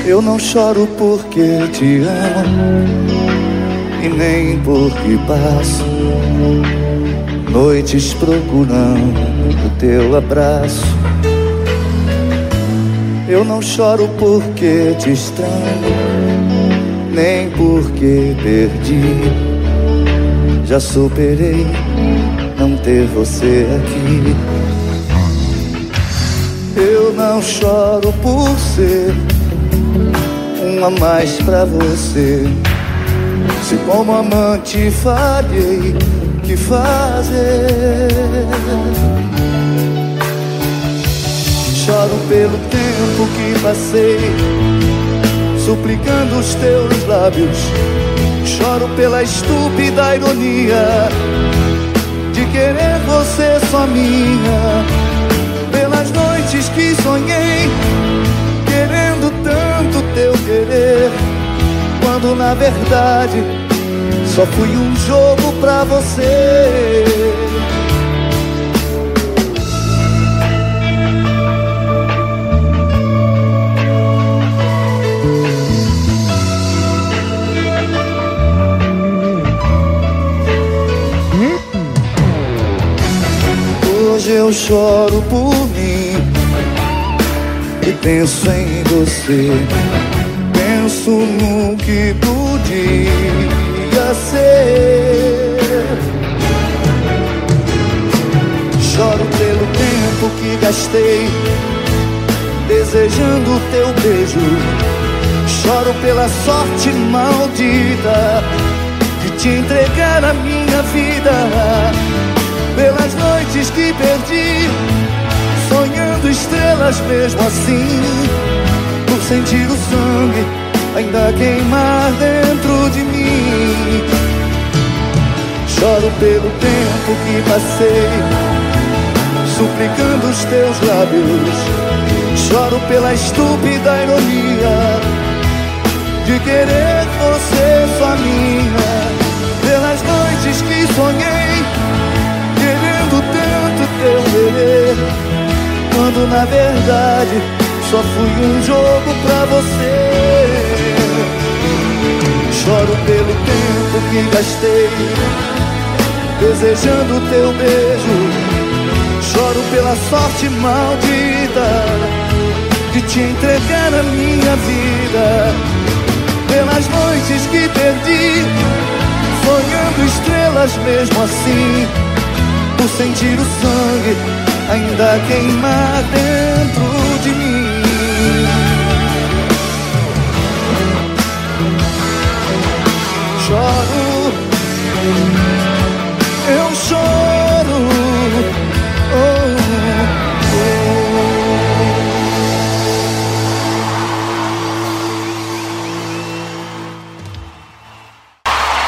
Eu não choro porque te amo e nem porque passo noites procurando teu abraço. Eu não choro porque te estranho, nem porque perdi. Já superei não ter você aqui. Eu não choro por ser um a mais pra você, se como amante falhei, que fazer? Choro pelo tempo que passei suplicando os teus lábios. Choro pela estúpida ironia de querer você só minha. Pelas noites que sonhei querendo tanto teu querer, quando na verdade só fui um jogo pra você. Hoje eu choro por mim e penso em você. Penso no que podia ser. Choro pelo tempo que gastei desejando teu beijo. Choro pela sorte maldita de te entregar a minha vida. Pelas noites que perdi sonhando estrelas mesmo assim, por sentir o sangue ainda queimar dentro de mim. Choro pelo tempo que passei suplicando os teus lábios. Choro pela estúpida ironia de querer você só minha. Pelas noites que sonhei querendo tanto teu querer, quando na verdade só fui um jogo pra você. Choro pelo tempo que gastei desejando teu beijo. Choro pela sorte maldita de te entregar a minha vida. Pelas noites que perdi sonhando estrelas mesmo assim, por sentir o sangue ainda queimar dentro de mim. Choro